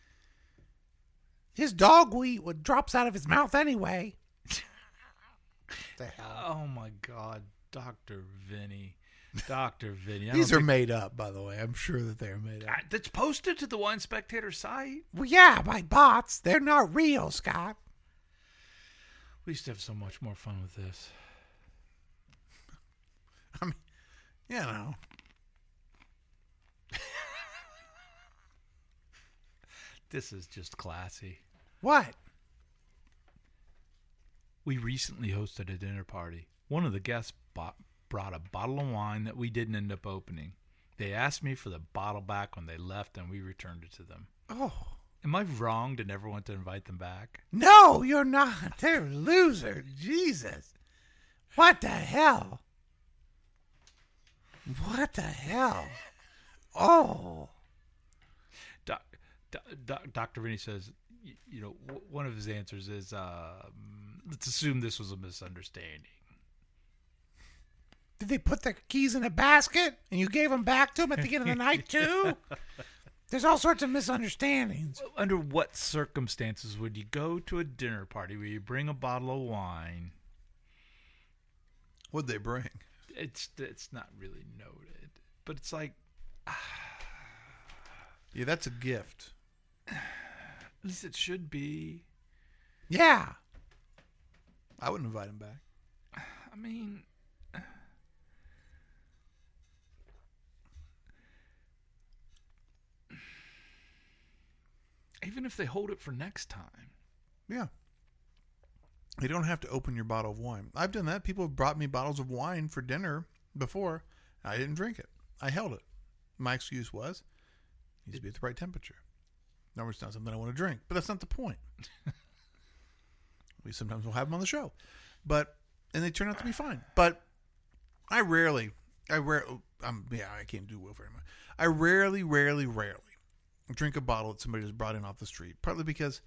His dog will eat what drops out of his mouth anyway. The hell? Oh my God, Doctor Vinny, Doctor Vinny. I These don't are think- made up, by the way. I'm sure that they're made up. I- That's posted to the Wine Spectator site. Well, yeah, by bots. They're not real, Scott. We used to have so much more fun with this. I mean, you know. This is just classy. What? We recently hosted a dinner party. One of the guests bought, brought a bottle of wine that we didn't end up opening. They asked me for the bottle back when they left, and we returned it to them. Oh. Am I wrong to never want to invite them back? No, you're not. They're a loser. Jesus. What the hell? What the hell? Oh. Doc, doc, doc, Doctor Vinny says, you, you know, w- one of his answers is, um, let's assume this was a misunderstanding. Did they put the keys in a basket and you gave them back to them at the end of the night too? There's all sorts of misunderstandings. Under what circumstances would you go to a dinner party where you bring a bottle of wine? What'd they bring? It's it's not really noted. but it's like, Yeah, that's a gift. at least it should be. Yeah. I wouldn't invite him back. I mean, even if they hold it for next time. Yeah. You don't have to open your bottle of wine. I've done that. People have brought me bottles of wine for dinner before. I didn't drink it. I held it. My excuse was, it needs to be at the right temperature. No, it's not something I want to drink. But that's not the point. We sometimes will have them on the show. But, and they turn out to be fine. But I rarely, I rarely, I'm, yeah, I can't do well very much. I rarely, rarely, rarely drink a bottle that somebody has brought in off the street. Partly because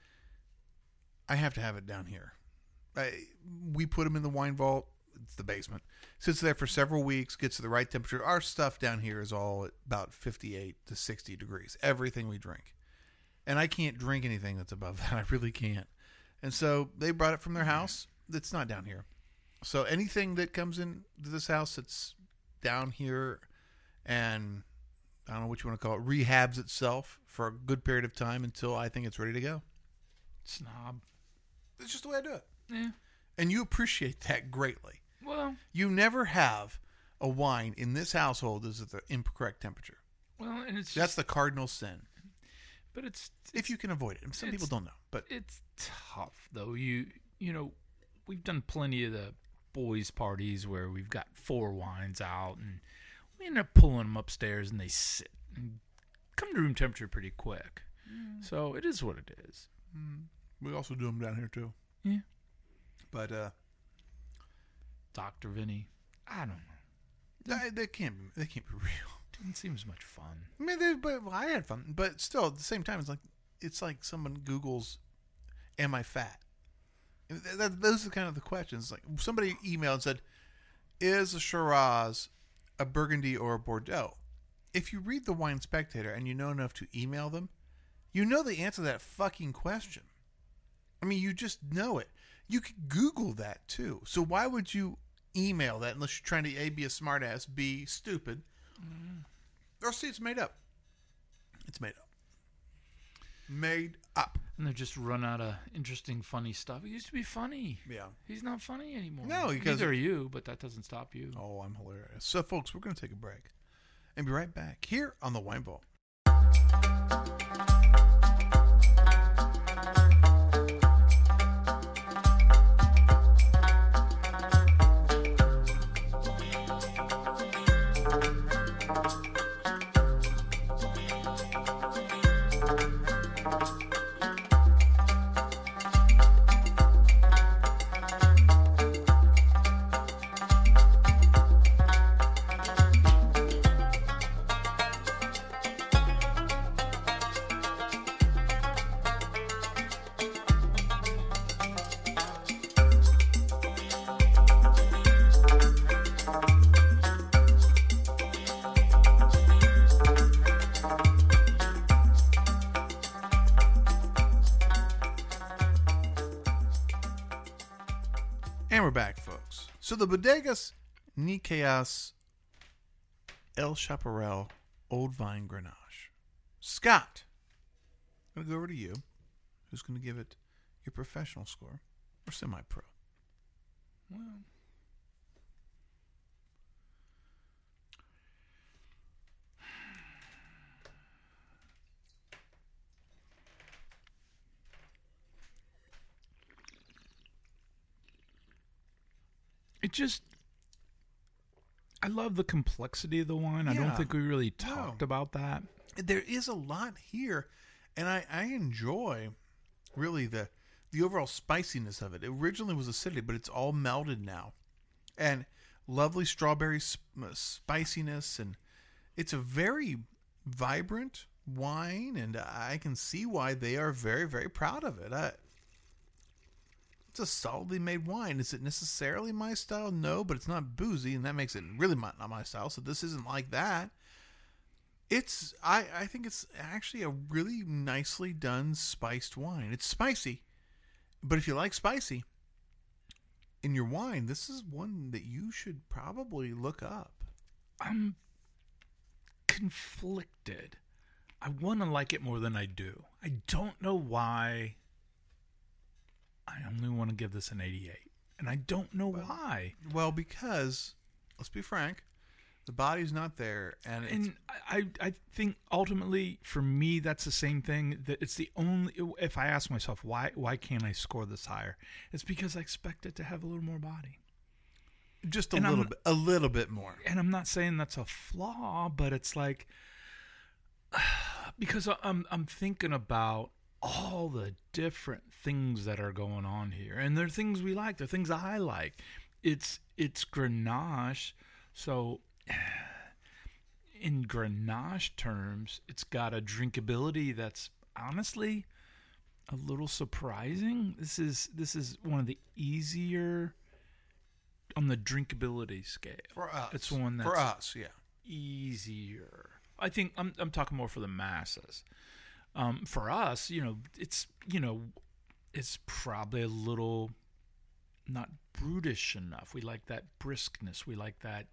I have to have it down here. I, we put them in the wine vault. It's the basement. Sits there for several weeks, gets to the right temperature. Our stuff down here is all at about fifty-eight to sixty degrees. Everything we drink. And I can't drink anything that's above that. I really can't. And so they brought it from their house. It's not down here. So anything that comes into this house that's down here and I don't know what you want to call it, rehabs itself for a good period of time until I think it's ready to go. Snob. It's just the way I do it. Yeah. And you appreciate that greatly. Well, You never have a wine in this household that's at the incorrect temperature. well, and it's That's just, the cardinal sin. but it's, If you can avoid it. Some people it's- don't know. But it's tough though. You you know, we've done plenty of the boys' parties where we've got four wines out, and we end up pulling them upstairs, and they sit and come to room temperature pretty quick. Mm. So it is what it is. we also do them down here too. Yeah. But uh, Doctor Vinny, I don't know. they, they can't. Be, they can't be real. Didn't seem as much fun. I mean, they, but well, I had fun. But still, at the same time, it's like it's like someone Googles, "Am I fat?" That, that, those are kind of the questions. Like somebody emailed and said, "Is a Shiraz a Burgundy or a Bordeaux?" If you read the Wine Spectator and you know enough to email them, you know the answer to that fucking question. I mean, you just know it. You could Google that too. So why would you email that unless you're trying to A, be a smartass, B, stupid, mm. or C, it's made up. It's made up. Made up. And they've just run out of interesting, funny stuff. He used to be funny. Yeah. He's not funny anymore. No, because- Neither are you, but that doesn't stop you. Oh, I'm hilarious. So, folks, we're going to take a break and be right back here on the Wine Vault. And we're back, folks. So the Bodegas Nicaeas El Chaparral Old Vine Grenache. Scott, I'm going to go over to you. Who's going to give it your professional score or semi-pro? Well, it just, I love the complexity of the wine. I Yeah. don't think we really talked No. about that. There is a lot here, and I, I enjoy really the the overall spiciness of it. It originally was acidity, but it's all melded now, and lovely strawberry sp- spiciness, and it's a very vibrant wine, and I can see why they are very, very proud of it. I, it's a solidly made wine. Is it necessarily my style? No, but it's not boozy, and that makes it really my, not my style. So this isn't like that. It's I, I think it's actually a really nicely done spiced wine. It's spicy, but if you like spicy in your wine, this is one that you should probably look up. I'm conflicted. I want to like it more than I do. I don't know why I only want to give this an eighty-eight. And I don't know well, why. Well, because, let's be frank, the body's not there. And, it's, and I, I think ultimately, for me, that's the same thing. That it's the only, if I ask myself, why why can't I score this higher? It's because I expect it to have a little more body. Just a and little I'm, bit, a little bit more. And I'm not saying that's a flaw, but it's like, because I'm I'm thinking about all the different things that are going on here, and they're things we like. They're things I like. It's it's Grenache, so in Grenache terms, it's got a drinkability that's honestly a little surprising. This is this is one of the easier on the drinkability scale. For us, it's one that's for us, yeah, easier. I think I'm I'm talking more for the masses. Um, for us, you know, it's you know, it's probably a little not brutish enough. We like that briskness. We like that.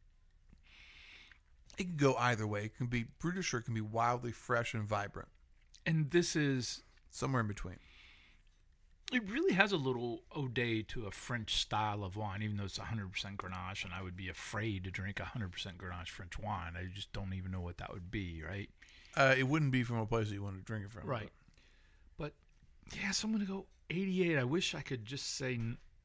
It can go either way. It can be brutish or it can be wildly fresh and vibrant. And this is somewhere in between. It really has a little ode to a French style of wine, even though it's one hundred percent Grenache, and I would be afraid to drink one hundred percent Grenache French wine. I just don't even know what that would be, right? Uh, it wouldn't be from a place that you want to drink it from. Right. But, but yeah, so I'm going to go eighty-eight. I wish I could just say...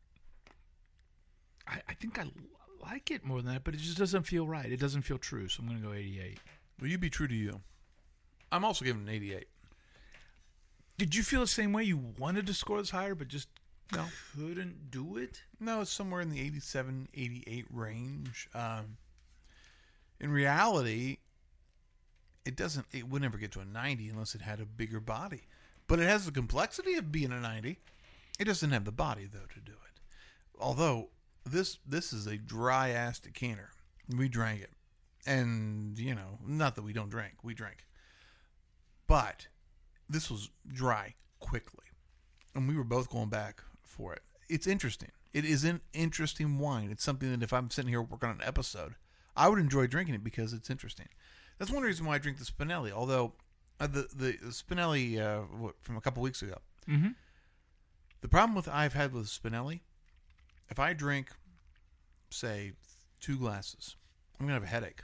I, I think I like it more than that, but it just doesn't feel right. It doesn't feel true, so I'm going to go eighty-eight. Well, you be true to you. I'm also giving it an eighty-eight. Did you feel the same way? You wanted to score this higher, but just no. couldn't do it? No, it's somewhere in the eighty-seven, eighty-eight range. Um, in reality, it doesn't. It would never get to a ninety unless it had a bigger body. But it has the complexity of being a ninety. It doesn't have the body, though, to do it. Although, this this is a dry-ass decanter. We drank it. And, you know, not that we don't drink. We drink. But this was dry quickly. And we were both going back for it. It's interesting. It is an interesting wine. It's something that if I'm sitting here working on an episode, I would enjoy drinking it because it's interesting. That's one reason why I drink the Spinelli. Although, uh, the, the, the Spinelli uh, what, from a couple weeks ago. Mm-hmm. The problem with I've had with Spinelli, if I drink, say, two glasses, I'm going to have a headache.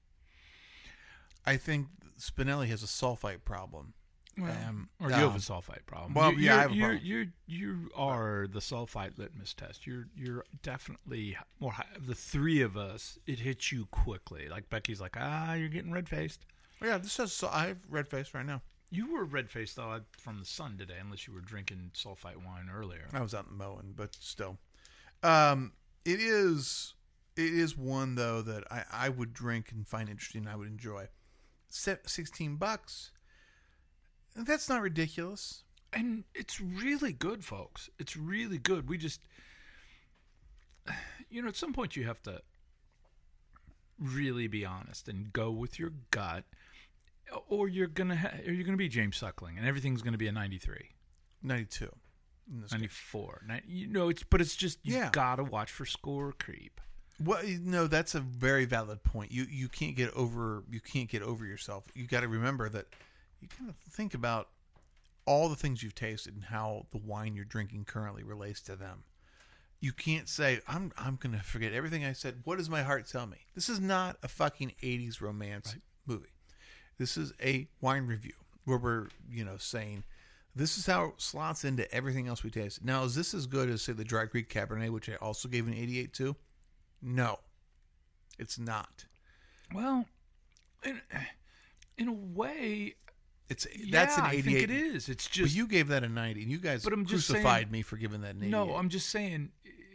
I think Spinelli has a sulfite problem. Well, um, or you um, have a sulfite problem. Well, you, yeah, I have a you're, problem. You you are the sulfite litmus test. You're you're definitely more high. The three of us, it hits you quickly. Like Becky's like, ah, you're getting red faced. Yeah, this says so I have red face right now. You were red faced though from the sun today, unless you were drinking sulfite wine earlier. I was out mowing, but still, um, it is it is one though that I, I would drink and find interesting. I would enjoy. Sixteen bucks. That's not ridiculous. And it's really good, folks. It's really good. We just, you know, at some point you have to really be honest and go with your gut, or you're gonna ha- or you're gonna be James Suckling, and everything's gonna be a ninety-three, ninety-two, ninety-four. ninety, you know, it's but it's just you yeah. gotta watch for score creep. Well, no, that's a very valid point. You you can't get over you can't get over yourself. You got to remember that. You kind of think about all the things you've tasted and how the wine you're drinking currently relates to them. You can't say, I'm I'm going to forget everything I said. What does my heart tell me? This is not a fucking eighties romance right. movie. This is a wine review where we're, you know, saying, this is how it slots into everything else we tasted. Now, is this as good as, say, the Dry Creek Cabernet, which I also gave an eighty-eight to? No, it's not. Well, in, in a way... It's that's yeah, an eighty-eight. I think it is. It's just. But you gave that a ninety, and you guys but I'm just crucified saying, me for giving that an eighty-eight. No, I'm just saying.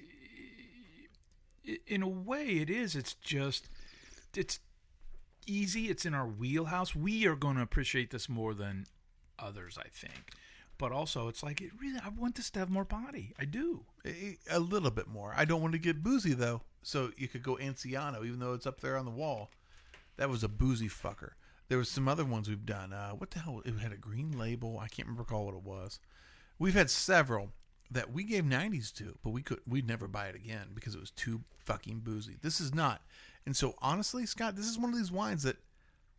In a way, it is. It's just. It's easy. It's in our wheelhouse. We are going to appreciate this more than others, I think. But also, it's like it really. I want this to have more body. I do a, a little bit more. I don't want to get boozy though, so you could go Anciano, even though it's up there on the wall. That was a boozy fucker. There was some other ones we've done. Uh, what the hell? It had a green label. I can't recall what it was. We've had several that we gave nineties to, but we could we'd never buy it again because it was too fucking boozy. This is not. And so honestly, Scott, this is one of these wines that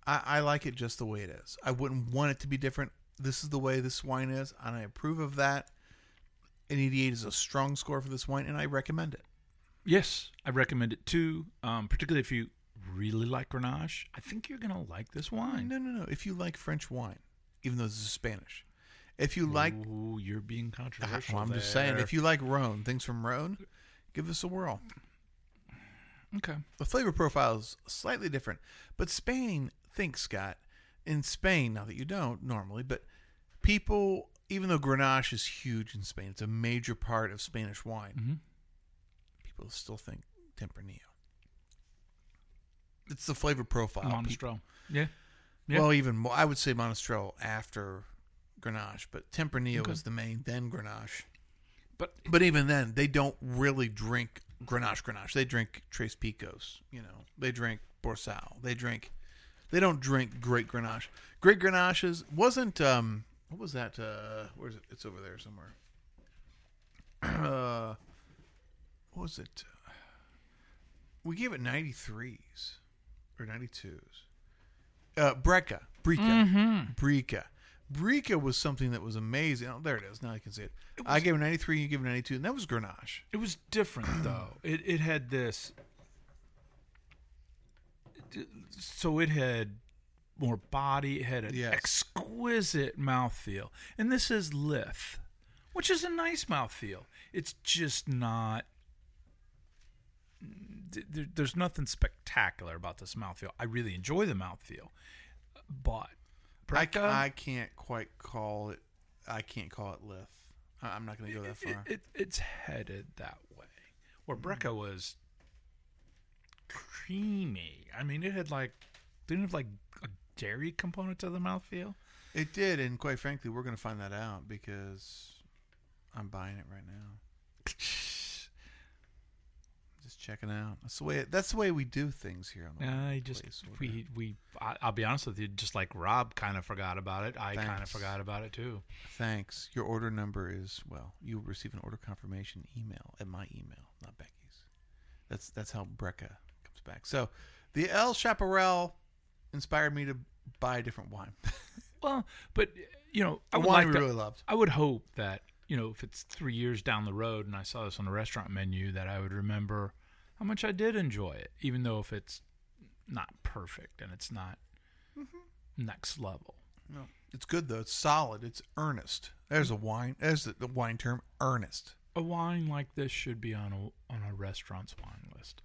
I, I like it just the way it is. I wouldn't want it to be different. This is the way this wine is, and I approve of that. An eighty-eight is a strong score for this wine, and I recommend it. Yes, I recommend it too, um, particularly if you really like Grenache. I think you're going to like this wine. No, no, no. If you like French wine, even though this is Spanish. If you like... Ooh, you're being controversial I'm there. just saying, if you like Rhone, things from Rhone, give this a whirl. Okay. The flavor profile is slightly different, but Spain, think, Scott, in Spain, now that you don't normally, but people, even though Grenache is huge in Spain, it's a major part of Spanish wine, Mm-hmm. people still think Tempranillo. It's the flavor profile. Monastrell. Yeah. yeah. Well, even more, I would say Monastrell after Grenache, but Tempranillo Okay. is the main, then Grenache. But But even then, they don't really drink Grenache Grenache. They drink Tres Picos, you know. They drink Borsal. They drink... They don't drink Great Grenache. Great Grenaches wasn't... Um, what was that? Uh, where is it? It's over there somewhere. Uh, what was it? We gave it ninety-threes or ninety-twos. Uh, Breca. Brica. Mm-hmm. Brica. Brica was something that was amazing. Oh, there it is. Now I can see it. it I gave it ninety-three, you gave it ninety-two, and that was Grenache. it was different, though. It it had this... So it had more body. It had an Yes. exquisite mouthfeel. And this is Lith, which is a nice mouthfeel. It's just not... There, there's nothing spectacular about this mouthfeel. I really enjoy the mouthfeel. But... I, Breca, I can't quite call it. I can't call it Lith. I- I'm not going to go that far. It, it, it's headed that way. Where Breca was creamy. I mean, it had like... Didn't it have like a dairy component to the mouthfeel? It did, and quite frankly, we're going to find that out because I'm buying it right now. Just checking out. That's the way. It, that's the way we do things here on the I just place. we we. I, I'll be honest with you. Just like Rob kind of forgot about it, I kind of Thanks. forgot about it too. Thanks. Your order number is well. You will receive an order confirmation email at my email, not Becky's. That's that's how Breca comes back. So, the El Chaparral inspired me to buy a different wine. Well, but you know, I A would wine like we to- really loved. I would hope that, you know, if it's three years down the road and I saw this on the restaurant menu, that I would remember how much I did enjoy it, even though if it's not perfect and it's not Mm-hmm. next level. No, it's good though. It's solid. It's earnest. There's a wine. There's the, the wine term, earnest. A wine like this should be on a on a restaurant's wine list.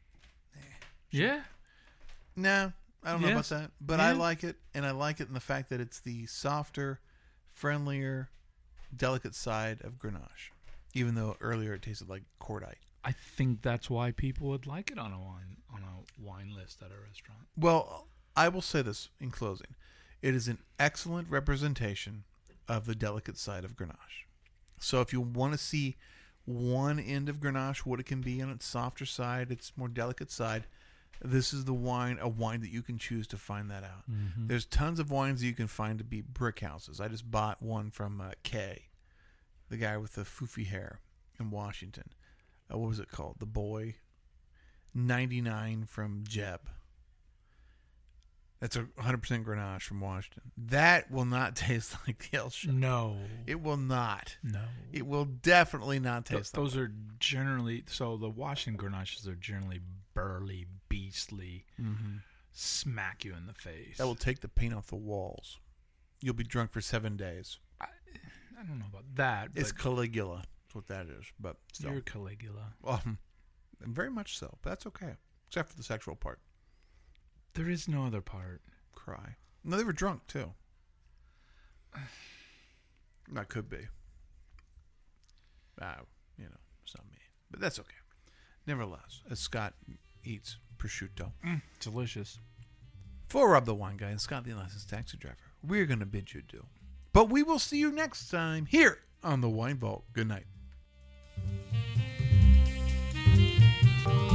Yeah. No, I don't know about Yes. that, but I Yeah. like it, and I like it in the fact that it's the softer, friendlier, delicate side of Grenache. Even though earlier it tasted like cordite. I think that's why people would like it on a wine on a wine list at a restaurant. Well, I will say this in closing: it is an excellent representation of the delicate side of Grenache. So, if you want to see one end of Grenache, what it can be on its softer side, its more delicate side, this is the wine, a wine that you can choose to find that out. Mm-hmm. There's tons of wines that you can find to be brick houses. I just bought one from uh, Kay, the guy with the foofy hair in Washington. Uh, what was it called? The Boy. ninety-nine from Jeb. That's a one hundred percent Grenache from Washington. That will not taste like the El Chaparral. No. It will not. No. It will definitely not Th- taste like those are generally, so the Washington Grenaches are generally burly, beastly, Mm-hmm. smack you in the face. That will take the paint off the walls. You'll be drunk for seven days. I, I don't know about that, but It's Caligula. That's what that is. But still. you're Caligula. Um, very much so. But that's okay. Except for the sexual part. There is no other part. Cry. No, they were drunk, too. That could be. Ah, you know, it's not me. But that's okay. Nevertheless, as Scott eats prosciutto. Mm, delicious. For Rob the Wine Guy and Scott the Unlicensed Taxi Driver, we're going to bid you adieu. But we will see you next time here on the Wine Vault. Good night.